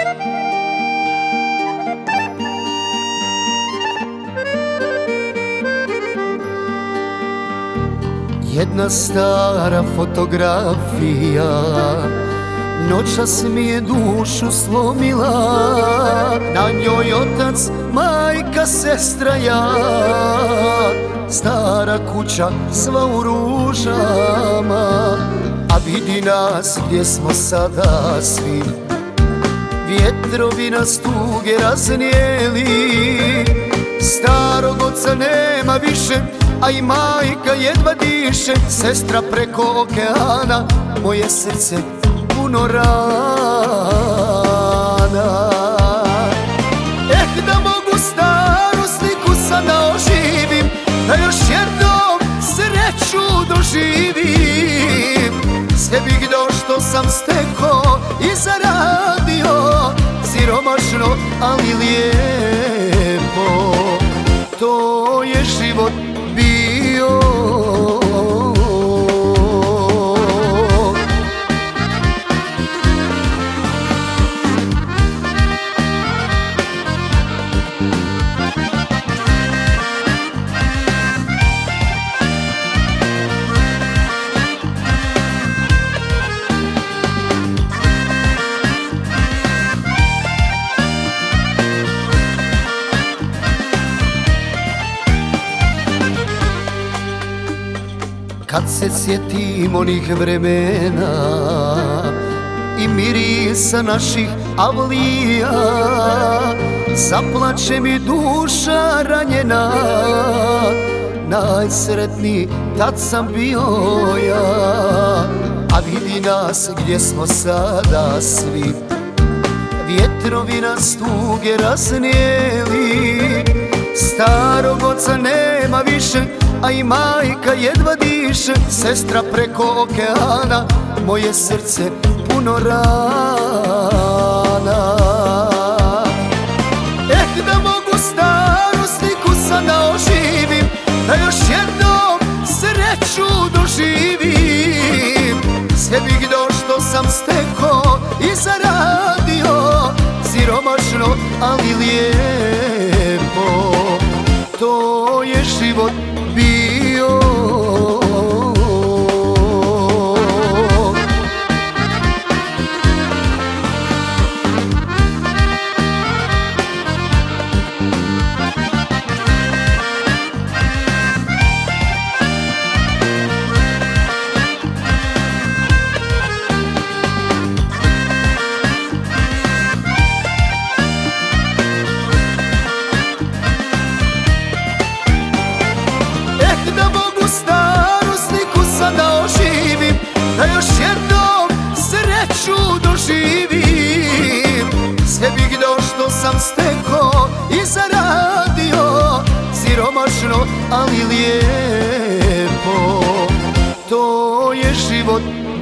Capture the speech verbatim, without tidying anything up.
Jedna stara fotografija noćas mi je dušu slomila. Na njoj otac, majka, sestra, ja. Stara kuća sva u ružama, a vidi nas gdje smo sada svi. Vjetrovi nas tuge raznijeli, starog oca nema više, a i majka jedva diše. Sestra preko okeana, moje srce puno rana. Eh, da mogu staru sliku sada oživim, da još jednom sreću doživim. Sve bih do što sam stekao i zaradio, siromašno ali lijepo. To je život bio. Kad se sjetim onih vremena i mirisa naših avlija, zaplače mi duša ranjena. Najsretniji tad sam bio ja, a vidi nas gdje smo sada svi. Vjetrovi nas tuge raznijeli, starog oca nema više, a i majka jedva diše. Sestra preko okeana, moje srce puno rana. Eh, da mogu staru sliku sada oživim, da još jednom sreću doživim. Sve bih do što sam stekao i zaradio, siromašno ali lijepo. To je život bio. Da još jednom sreću doživim. Sve bih do što sam stekao i zaradio, siromašno ali lijepo. To je život